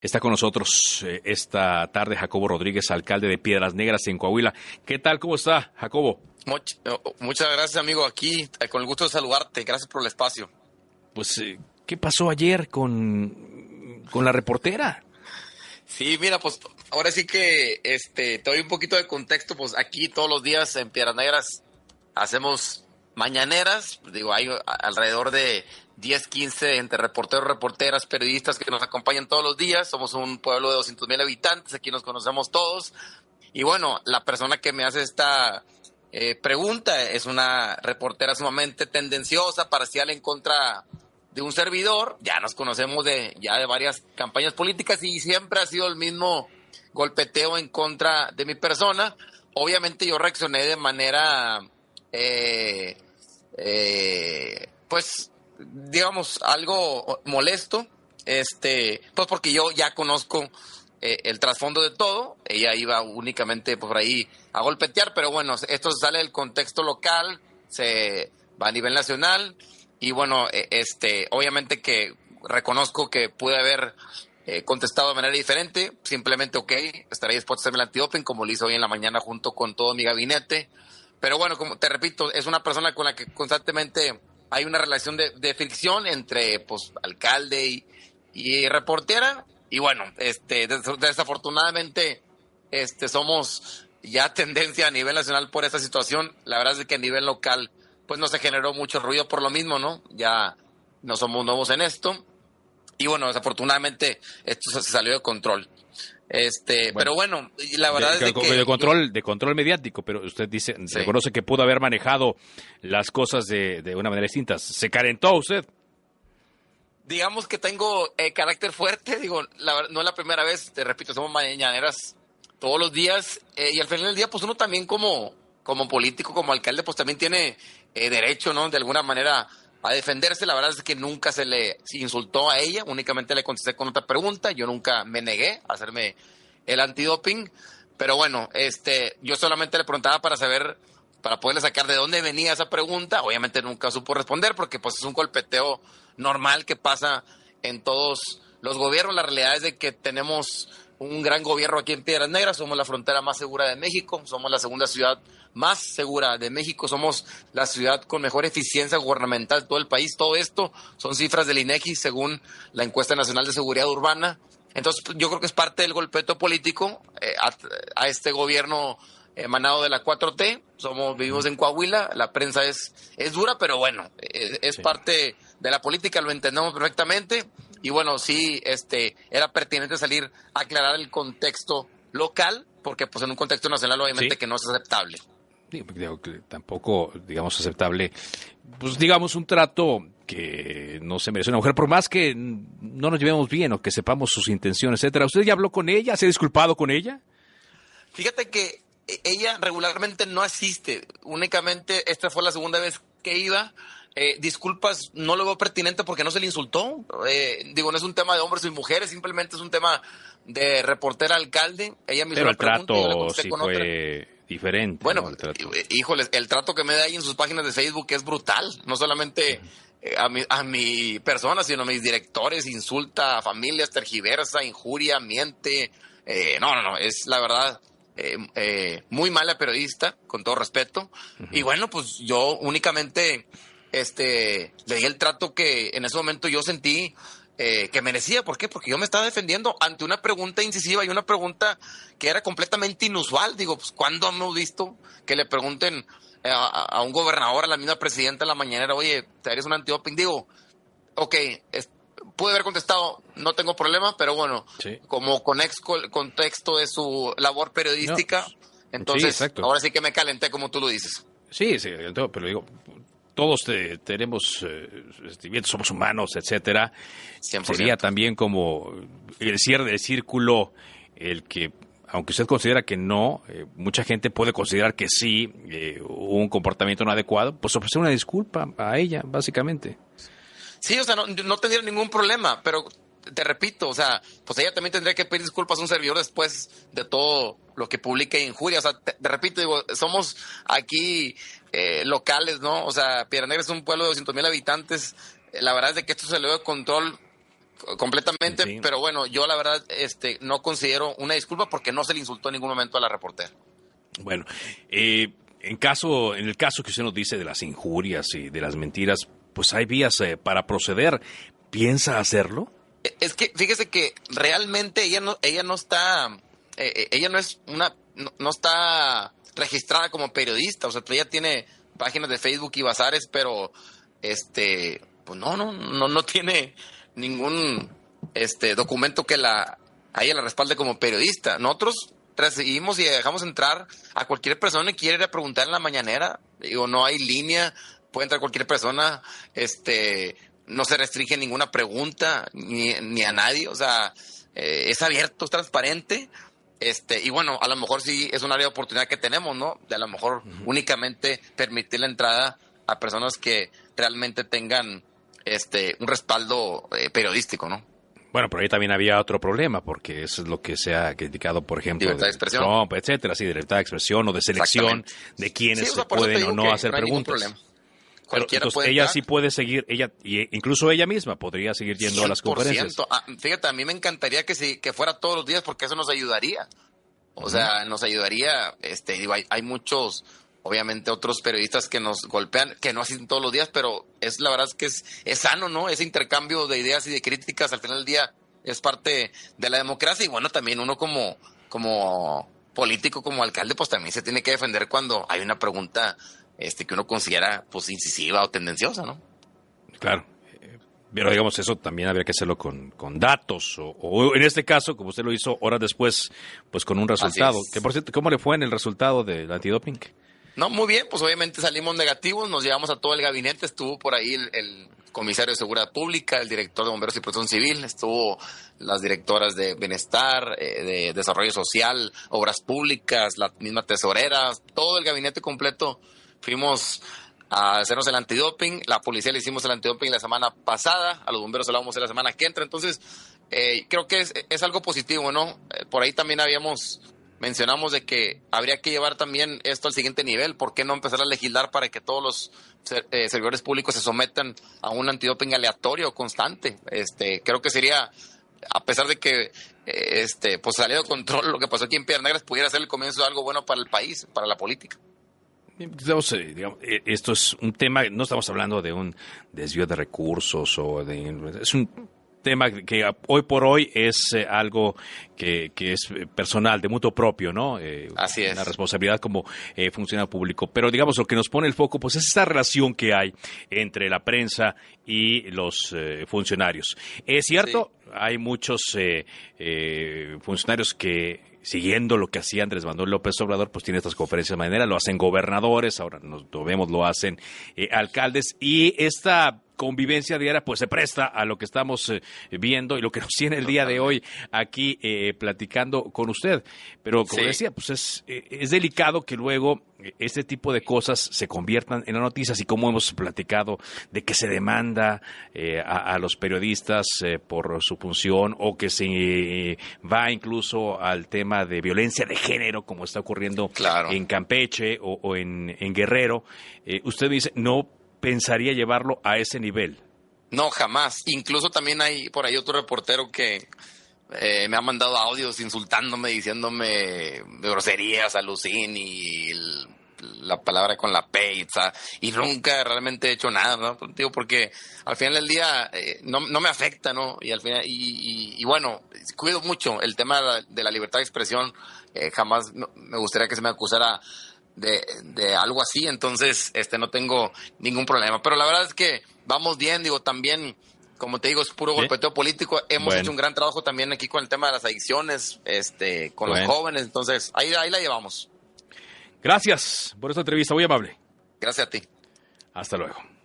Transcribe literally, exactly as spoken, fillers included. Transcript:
Está con nosotros eh, esta tarde Jacobo Rodríguez, alcalde de Piedras Negras en Coahuila. ¿Qué tal? ¿Cómo está, Jacobo? Much, muchas gracias, amigo. Aquí, eh, con el gusto de saludarte. Gracias por el espacio. Pues, eh, ¿qué pasó ayer con, con la reportera? Sí, mira, pues ahora sí que este, te doy un poquito de contexto. Pues aquí todos los días en Piedras Negras hacemos mañaneras. Digo, hay alrededor de diez, quince entre reporteros, reporteras, periodistas que nos acompañan todos los días. Somos un pueblo de doscientos mil habitantes, aquí nos conocemos todos. Y bueno, la persona que me hace esta eh, pregunta es una reportera sumamente tendenciosa, parcial en contra de un servidor. Ya nos conocemos de ya de varias campañas políticas y siempre ha sido el mismo golpeteo en contra de mi persona. Obviamente yo reaccioné de manera, eh, eh, pues, digamos, algo molesto, este, pues porque yo ya conozco eh, el trasfondo de todo. Ella iba únicamente por ahí a golpetear, pero bueno, esto sale del contexto local, se va a nivel nacional y bueno, este, obviamente que reconozco que pude haber eh, contestado de manera diferente, simplemente ok, estaré dispuesto a hacerme el antidoping como lo hice hoy en la mañana junto con todo mi gabinete, pero bueno, como te repito, es una persona con la que constantemente hay una relación de, de fricción entre, pues, alcalde y, y reportera. Y bueno, este, des, desafortunadamente, este, somos ya tendencia a nivel nacional por esta situación. La verdad es que a nivel local, pues, no se generó mucho ruido por lo mismo, ¿no? Ya no somos nuevos en esto. Y bueno, desafortunadamente, esto se, se salió de control. Este, bueno, pero bueno, la verdad de, es de que... De control, yo, de control mediático, pero usted dice, sí, reconoce que pudo haber manejado las cosas de, de una manera distinta. ¿Se calentó usted? Digamos que tengo eh, carácter fuerte, digo, la, no es la primera vez, te repito, somos mañaneras todos los días, eh, y al final del día, pues uno también como, como político, como alcalde, pues también tiene eh, derecho, ¿no? De alguna manera a defenderse. La verdad es que nunca se le insultó a ella, únicamente le contesté con otra pregunta. Yo nunca me negué a hacerme el antidoping, pero bueno, este, yo solamente le preguntaba para saber, para poderle sacar de dónde venía esa pregunta. Obviamente nunca supo responder porque pues es un golpeteo normal que pasa en todos los gobiernos. La realidad es de que tenemos un gran gobierno aquí en Piedras Negras, somos la frontera más segura de México, somos la segunda ciudad más segura de México, somos la ciudad con mejor eficiencia gubernamental de todo el país. Todo esto son cifras del INEGI según la encuesta nacional de seguridad urbana. Entonces yo creo que es parte del golpeto político eh, a, a este gobierno emanado de la cuatro T. Somos, vivimos en Coahuila, la prensa es, es dura, pero bueno, es, es sí. parte de la política, lo entendemos perfectamente. Y bueno, sí, este, era pertinente salir a aclarar el contexto local, porque pues en un contexto nacional obviamente sí. que no es aceptable. Sí, tampoco, digamos, aceptable, pues digamos, un trato que no se merece una mujer, por más que no nos llevemos bien o que sepamos sus intenciones, etcétera. ¿Usted ya habló con ella? ¿Se ha disculpado con ella? Fíjate que ella regularmente no asiste, únicamente esta fue la segunda vez que iba. Eh, disculpas, no lo veo pertinente porque no se le insultó. Eh, digo, no es un tema de hombres y mujeres, simplemente es un tema de reportera alcalde. Ella me hizo Pero la el pregunta trato y yo le contesté sí con fue otra. diferente. Bueno, ¿no? El trato. híjoles, el trato que me da ahí en sus páginas de Facebook es brutal. No solamente eh, a, mi, a mi persona, sino a mis directores. Insulta a familias, tergiversa, injuria, miente. Eh, no, no, no, es la verdad... Eh, eh, muy mala periodista, con todo respeto. Uh-huh. Y bueno, pues yo únicamente este, le di el trato que en ese momento yo sentí eh, que merecía. ¿Por qué? Porque yo me estaba defendiendo ante una pregunta incisiva y una pregunta que era completamente inusual. Digo, pues ¿cuándo hemos visto que le pregunten a, a un gobernador, a la misma presidenta en la mañanera, oye, ¿te harías un antidoping? Digo, ok, es, pude haber contestado, no tengo problema, pero bueno, sí. como con ex contexto de su labor periodística, no. entonces sí, ahora sí que me calenté como tú lo dices. Sí, sí, pero digo, todos te, tenemos eh, sentimientos, somos humanos, etcétera. cien por ciento. Sería también como el cierre del círculo, el que, aunque usted considera que no, eh, mucha gente puede considerar que sí, eh, un comportamiento no adecuado, pues ofrecer una disculpa a ella, básicamente. Sí, o sea, no, no tendría ningún problema, pero te repito, o sea, pues ella también tendría que pedir disculpas a un servidor después de todo lo que publique injuria. O sea, te, te repito, digo, somos aquí eh, locales, ¿no? O sea, Piedras Negras es un pueblo de doscientos mil habitantes. La verdad es de que esto se le dio de control completamente, sí. Pero bueno, yo la verdad este, no considero una disculpa porque no se le insultó en ningún momento a la reportera. Bueno, eh, en caso, en el caso que usted nos dice de las injurias y de las mentiras, pues hay vías eh, para proceder. ¿Piensa hacerlo? Es que fíjese que realmente ella no, ella no está, eh, ella no es una, no, no está registrada como periodista, o sea, ella tiene páginas de Facebook y bazares, pero este, pues no, no, no, no tiene ningún este documento que la a ella la respalde como periodista. Nosotros recibimos y dejamos entrar a cualquier persona que quiera ir a preguntar en la mañanera. Digo, no hay línea, puede entrar cualquier persona, este, no se restringe ninguna pregunta ni, ni a nadie, o sea, eh, es abierto, es transparente. Este, y bueno, a lo mejor sí es un área de oportunidad que tenemos, ¿no? De a lo mejor uh-huh. únicamente permitir la entrada a personas que realmente tengan este un respaldo eh, periodístico, ¿no? Bueno, pero ahí también había otro problema, porque eso es lo que se ha criticado, por ejemplo, libertad de, de expresión, Trump, etcétera, sí, de libertad de expresión o de selección de quienes sí, o sea, pueden o no hacer no preguntas. Cualquiera entonces, puede ella entrar. Sí puede seguir, ella y incluso ella misma podría seguir yendo a las conferencias. Ah, fíjate, a mí me encantaría que sí, que fuera todos los días, porque eso nos ayudaría. O uh-huh. sea, nos ayudaría, este, digo, hay, hay muchos, obviamente otros periodistas que nos golpean, que no asisten todos los días, pero es la verdad es que es, es sano, ¿no? Ese intercambio de ideas y de críticas al final del día es parte de la democracia. Y bueno, también uno como, como político, como alcalde, pues también se tiene que defender cuando hay una pregunta este que uno considera pues incisiva o tendenciosa, ¿no? Claro. Pero digamos, eso también habría que hacerlo con, con datos, o, o en este caso, como usted lo hizo horas después, pues con un resultado. Que por cierto, ¿cómo le fue en el resultado del antidoping? No, muy bien, pues obviamente salimos negativos, nos llevamos a todo el gabinete, estuvo por ahí el, el comisario de Seguridad Pública, el director de Bomberos y Protección Civil, estuvo las directoras de Bienestar, eh, de Desarrollo Social, Obras Públicas, la misma tesorera, todo el gabinete completo. Fuimos a hacernos el antidoping, la policía le hicimos el antidoping la semana pasada, a los bomberos se lo vamos a hacer la semana que entra, entonces eh, creo que es, es algo positivo, ¿no? Eh, por ahí también habíamos, mencionamos de que habría que llevar también esto al siguiente nivel, ¿por qué no empezar a legislar para que todos los eh, servidores públicos se sometan a un antidoping aleatorio, constante? Este, creo que sería, a pesar de que eh, este, pues salió de control lo que pasó aquí en Piedras Negras, pudiera ser el comienzo de algo bueno para el país, para la política. Digamos, digamos, esto es un tema, no estamos hablando de un desvío de recursos o de, es un tema que hoy por hoy es eh, algo que, que es personal, de mutuo propio, ¿no? Eh, Así es. Una responsabilidad como eh, funcionario público. Pero digamos, lo que nos pone el foco, pues es esta relación que hay entre la prensa y los eh, funcionarios. Es cierto, sí. Hay muchos eh, eh, funcionarios que siguiendo lo que hacía Andrés Manuel López Obrador, pues tiene estas conferencias de mañanera, lo hacen gobernadores, ahora nos, lo vemos, lo hacen eh, alcaldes, y esta convivencia diaria pues se presta a lo que estamos eh, viendo y lo que nos tiene el día de hoy aquí eh, platicando con usted. Pero como sí. decía, pues es, eh, es delicado que luego este tipo de cosas se conviertan en las noticias, y como hemos platicado de que se demanda eh, a, a los periodistas eh, por su función, o que se eh, va incluso al tema de violencia de género, como está ocurriendo claro. en Campeche o, o en, en Guerrero. Eh, usted dice, no pensaría llevarlo a ese nivel. No, jamás. Incluso también hay por ahí otro reportero que eh, me ha mandado audios insultándome, diciéndome de groserías, alucín y el, la palabra con la P, y nunca realmente he hecho nada, ¿no? Digo, porque al final del día eh, no, no me afecta, ¿no? Y al final y, y, y bueno, cuido mucho el tema de la, de la libertad de expresión. Eh, jamás no, me gustaría que se me acusara de, de algo así, entonces este no tengo ningún problema, pero la verdad es que vamos bien, digo, también como te digo, es puro ¿Sí? golpeteo político, hemos bueno. hecho un gran trabajo también aquí con el tema de las adicciones, este con bueno. los jóvenes, entonces ahí, ahí la llevamos. Gracias por esta entrevista, muy amable. Gracias a ti. Hasta luego.